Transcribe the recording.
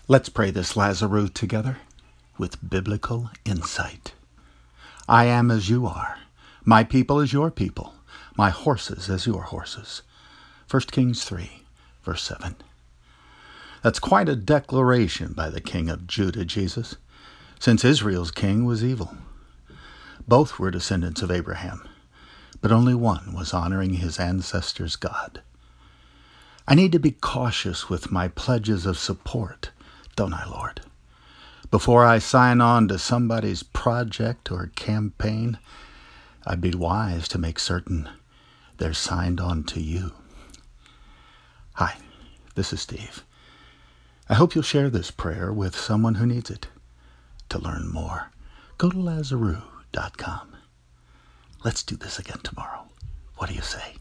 Let's pray this Lazarus together with biblical insight. I am as you are, my people as your people, my horses as your horses. 1 Kings 3, verse 7. That's quite a declaration by the king of Judah, Jesus, since Israel's king was evil. Both were descendants of Abraham, but only one was honoring his ancestors' God. I need to be cautious with my pledges of support, don't I, Lord? Before I sign on to somebody's project or campaign, I'd be wise to make certain they're signed on to you. Hi, this is Steve. I hope you'll share this prayer with someone who needs it. To learn more, go to Lazarus.com. Let's do this again tomorrow. What do you say?